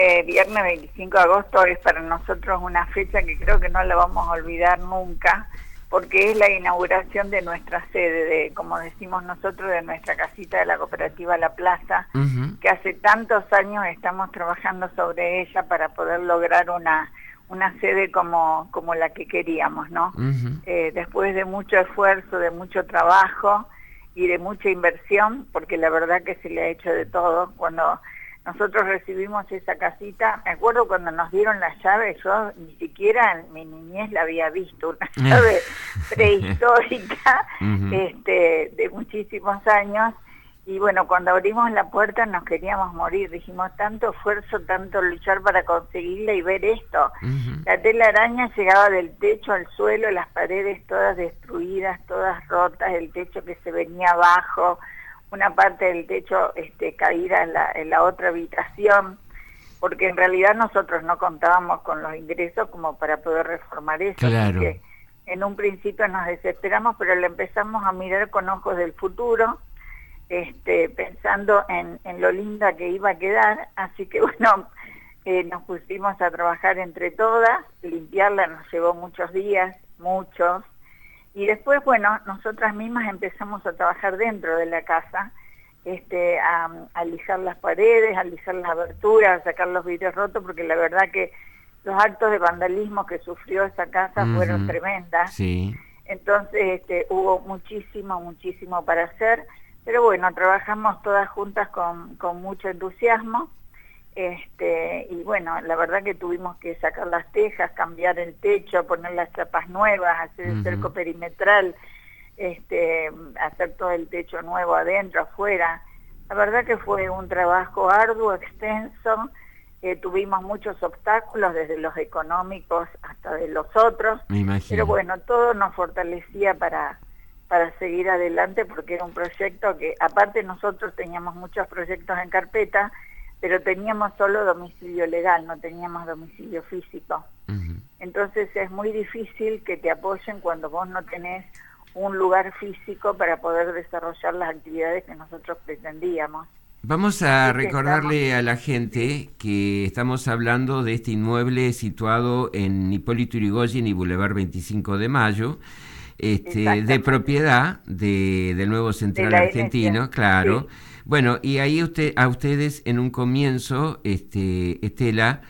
Viernes 25 de agosto es para nosotros una fecha que creo que no la vamos a olvidar nunca, porque es la inauguración de nuestra sede, como decimos nosotros, de nuestra casita de la cooperativa La Plaza, que hace tantos años estamos trabajando sobre ella para poder lograr una sede como la que queríamos, ¿no? Después de mucho esfuerzo, de mucho trabajo y de mucha inversión, porque la verdad que se le ha hecho de todo. Cuando nosotros recibimos esa casita, me acuerdo cuando nos dieron las llaves, yo ni siquiera en mi niñez la había visto, una llave prehistórica, de muchísimos años, y bueno, cuando abrimos la puerta nos queríamos morir, dijimos tanto esfuerzo, tanto luchar para conseguirla y ver esto. La telaraña llegaba del techo al suelo, las paredes todas destruidas, todas rotas, el techo que se venía abajo, una parte del techo caída en la otra habitación, porque en realidad nosotros no contábamos con los ingresos como para poder reformar eso. Claro. Así que en un principio nos desesperamos, pero le empezamos a mirar con ojos del futuro, pensando en lo linda que iba a quedar. Así que bueno, nos pusimos a trabajar entre todas, limpiarla nos llevó muchos días, muchos. Y después, bueno, nosotras mismas empezamos a trabajar dentro de la casa, a lijar las paredes, a lijar las aberturas, a sacar los vidrios rotos, porque la verdad que los actos de vandalismo que sufrió esa casa fueron tremendas. Sí. Entonces hubo muchísimo para hacer, pero bueno, trabajamos todas juntas con mucho entusiasmo. Y bueno, la verdad que tuvimos que sacar las tejas, cambiar el techo, poner las chapas nuevas, hacer el cerco perimetral, hacer todo el techo nuevo adentro, afuera. La verdad que fue un trabajo arduo, extenso, tuvimos muchos obstáculos, desde los económicos hasta de los otros. Me imagino. Pero bueno, todo nos fortalecía para seguir adelante, porque era un proyecto que, aparte nosotros teníamos muchos proyectos en carpeta, pero teníamos solo domicilio legal, no teníamos domicilio físico. Entonces es muy difícil que te apoyen cuando vos no tenés un lugar físico para poder desarrollar las actividades que nosotros pretendíamos. Vamos a recordarle a la gente que estamos hablando de este inmueble situado en Hipólito Yrigoyen y Boulevard 25 de Mayo, de propiedad del Nuevo Central Argentino, claro. Sí. Bueno, y ahí a ustedes en un comienzo, Estela,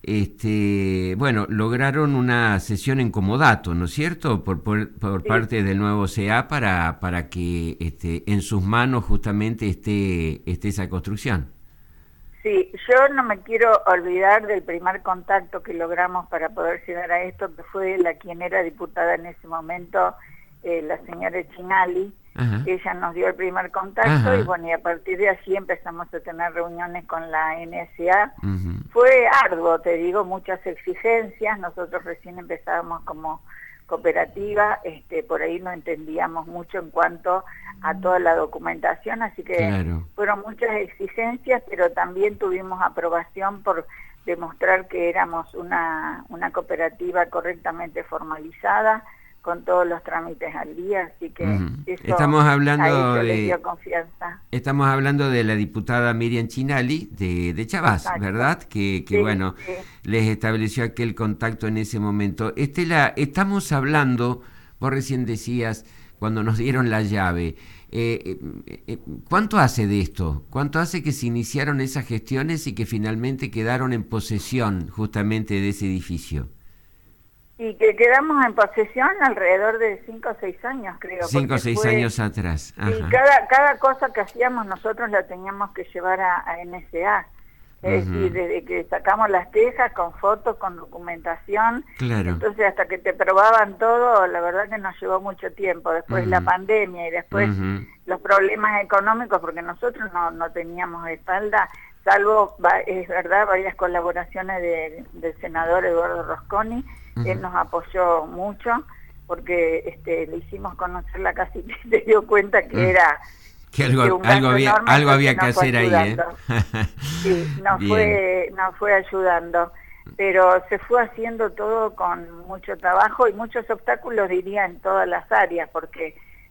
bueno, lograron una sesión en comodato, ¿no es cierto?, por parte del nuevo CA para que en sus manos justamente esté esa construcción. Sí, yo no me quiero olvidar del primer contacto que logramos para poder llegar a esto, que fue quien era diputada en ese momento, la señora Chinali. Ella nos dio el primer contacto y bueno, y a partir de allí empezamos a tener reuniones con la NSA. Fue arduo, te digo, muchas exigencias. Nosotros recién empezábamos como cooperativa, por ahí no entendíamos mucho en cuanto a toda la documentación, así que fueron muchas exigencias, pero también tuvimos aprobación por demostrar que éramos una cooperativa correctamente formalizada, con todos los trámites al día, así que eso estamos hablando les dio confianza. Estamos hablando de la diputada Miriam Chinali de Chavás, ¿verdad? Que bueno, les estableció aquel contacto en ese momento. Estela, estamos hablando, vos recién decías, cuando nos dieron la llave, ¿cuánto hace de esto? ¿Cuánto hace que se iniciaron esas gestiones y que finalmente quedaron en posesión justamente de ese edificio? Y que quedamos en posesión alrededor de 5 o 6 años, creo. 5 o 6 años atrás. Y cada cosa que hacíamos nosotros la teníamos que llevar a NSA. Es decir, desde que sacamos las tejas, con fotos, con documentación. Claro. Entonces, hasta que te probaban todo, la verdad que nos llevó mucho tiempo. Después la pandemia y después los problemas económicos, porque nosotros no teníamos espalda, salvo, es verdad, varias colaboraciones del senador Eduardo Rosconi. Él nos apoyó mucho porque le hicimos conocer la casita y se dio cuenta que era que algo había que hacer ahí, Sí, nos fue ayudando, pero se fue haciendo todo con mucho trabajo y muchos obstáculos, diría, en todas las áreas, porque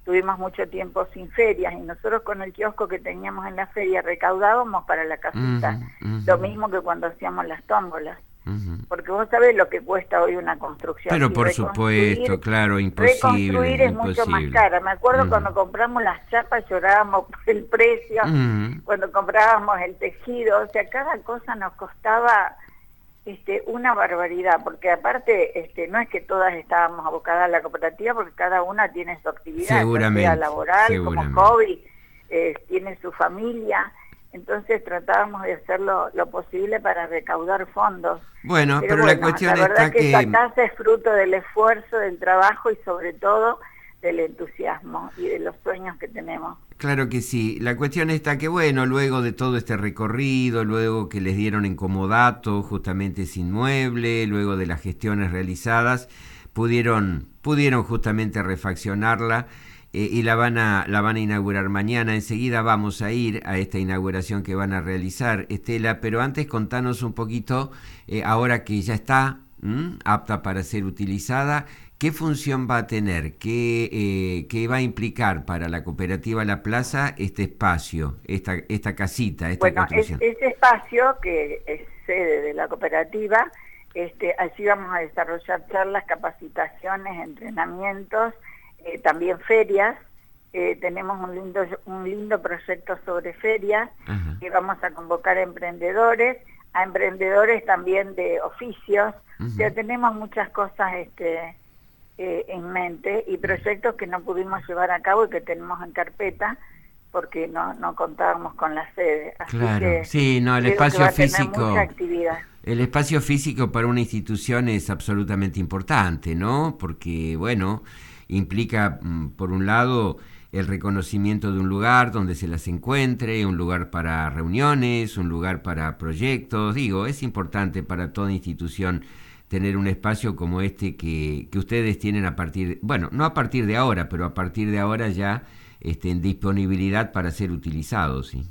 tuvimos mucho tiempo sin ferias y nosotros con el kiosco que teníamos en la feria recaudábamos para la casita, lo mismo que cuando hacíamos las tómbolas. Porque vos sabés lo que cuesta hoy una construcción. Pero por supuesto, claro, imposible. Reconstruir es mucho más cara. Me acuerdo cuando compramos las chapas llorábamos por el precio, cuando comprábamos el tejido, o sea, cada cosa nos costaba una barbaridad, porque aparte no es que todas estábamos abocadas a la cooperativa, porque cada una tiene su actividad, sea laboral, como hobby, tiene su familia. Entonces tratábamos de hacer lo posible para recaudar fondos. Bueno, pero la cuestión la verdad está que esta casa es fruto del esfuerzo, del trabajo y sobre todo del entusiasmo y de los sueños que tenemos. Claro que sí. La cuestión está que, bueno, luego de todo este recorrido, luego que les dieron en comodato justamente sin mueble, luego de las gestiones realizadas, pudieron justamente refaccionarla. Y la van a inaugurar mañana. Enseguida vamos a ir a esta inauguración que van a realizar, Estela, pero antes contanos un poquito, ahora que ya está apta para ser utilizada, ¿qué función va a tener? ¿Qué va a implicar para la cooperativa La Plaza este espacio, esta casita, esta construcción? Este espacio, que es sede de la cooperativa, allí vamos a desarrollar charlas, capacitaciones, entrenamientos, también ferias. Tenemos un lindo proyecto sobre ferias. Que vamos a convocar a emprendedores también de oficios. Ya tenemos muchas cosas en mente y proyectos que no pudimos llevar a cabo y que tenemos en carpeta porque no contábamos con la sede. Así claro, que sí, no, el espacio físico. Mucha actividad. El espacio físico para una institución es absolutamente importante, ¿no? Porque, bueno, implica, por un lado, el reconocimiento de un lugar donde se las encuentre, un lugar para reuniones, un lugar para proyectos. Digo, es importante para toda institución tener un espacio como este que ustedes tienen no a partir de ahora, pero a partir de ahora ya en disponibilidad para ser utilizados, ¿sí?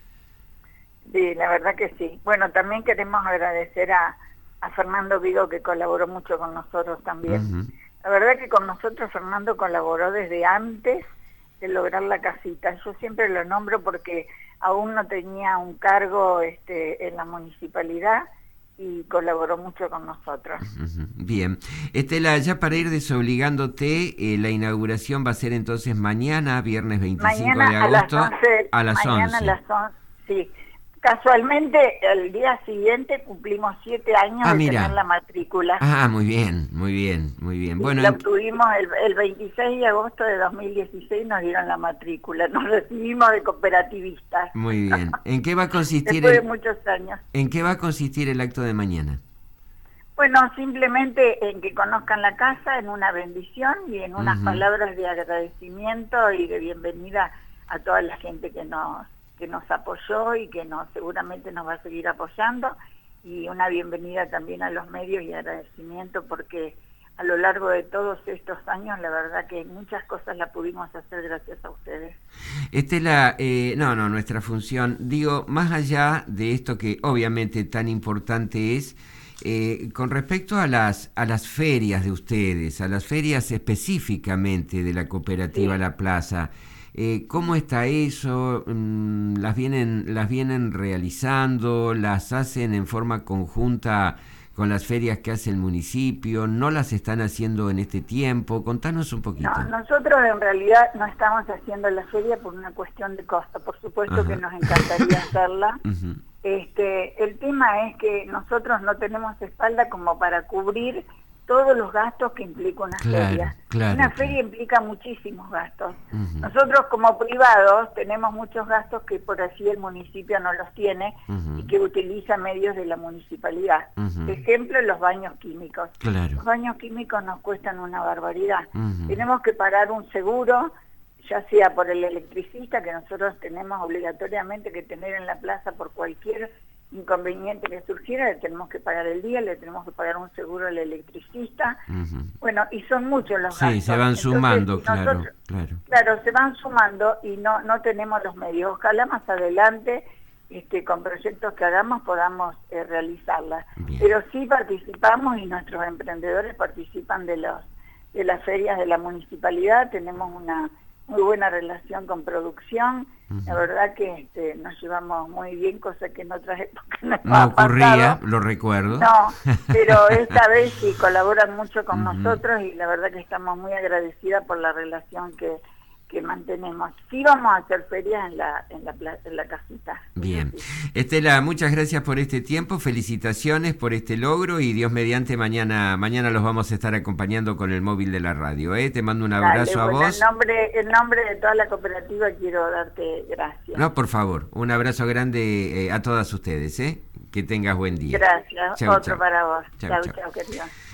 Sí, la verdad que sí. Bueno, también queremos agradecer a Fernando Vigo, que colaboró mucho con nosotros también. La verdad que con nosotros Fernando colaboró desde antes de lograr la casita. Yo siempre lo nombro porque aún no tenía un cargo en la municipalidad y colaboró mucho con nosotros. Bien. Estela, ya para ir desobligándote, la inauguración va a ser entonces mañana, viernes 25 de agosto, a las 11. Mañana a las 11, sí. Casualmente, el día siguiente cumplimos 7 años de tener la matrícula. Muy bien, muy bien, muy bien. Bueno, la obtuvimos el 26 de agosto de 2016, nos dieron la matrícula, nos recibimos de cooperativistas. Muy bien. ¿En qué va a consistir? Después de muchos años. ¿En qué va a consistir el acto de mañana? Bueno, simplemente en que conozcan la casa, en una bendición y en unas palabras de agradecimiento y de bienvenida a toda la gente que nos apoyó y que seguramente nos va a seguir apoyando, y una bienvenida también a los medios y agradecimiento porque a lo largo de todos estos años la verdad que muchas cosas las pudimos hacer gracias a ustedes. Estela, nuestra función, digo, más allá de esto que obviamente tan importante es, con respecto a las ferias de ustedes, a las ferias específicamente de la cooperativa La Plaza, ¿cómo está eso? ¿Las vienen realizando? ¿Las hacen en forma conjunta con las ferias que hace el municipio? ¿No las están haciendo en este tiempo? Contanos un poquito. No, nosotros en realidad no estamos haciendo la feria por una cuestión de costo. Por supuesto que nos encantaría hacerla. El tema es que nosotros no tenemos espalda como para cubrir todos los gastos que implica una feria. Una feria implica muchísimos gastos. Nosotros como privados tenemos muchos gastos que por así el municipio no los tiene y que utiliza medios de la municipalidad. Ejemplo, los baños químicos. Los baños químicos nos cuestan una barbaridad. Tenemos que pagar un seguro, ya sea por el electricista, que nosotros tenemos obligatoriamente que tener en la plaza por cualquier inconveniente que surgiera, le tenemos que pagar el día, le tenemos que pagar un seguro al electricista. Bueno, y son muchos los gastos. Sí, se van sumando, claro. Claro, se van sumando y no tenemos los medios. Ojalá más adelante, con proyectos que hagamos, podamos realizarlas. Pero sí participamos y nuestros emprendedores participan de las ferias de la municipalidad. Tenemos muy buena relación con producción. La verdad que nos llevamos muy bien, cosa que en otras épocas no ocurría, lo recuerdo. No, pero esta vez sí colaboran mucho con nosotros y la verdad que estamos muy agradecidas por la relación que mantenemos. Sí vamos a hacer ferias en la casita. Bien. Estela, muchas gracias por este tiempo, felicitaciones por este logro y Dios mediante mañana los vamos a estar acompañando con el móvil de la radio. Te mando un abrazo a vos. En nombre de toda la cooperativa quiero darte gracias. No, por favor, un abrazo grande a todas ustedes. Que tengas buen día. Gracias, chau, otro chau. para vos. Chau, Chau, chau. chau, querido.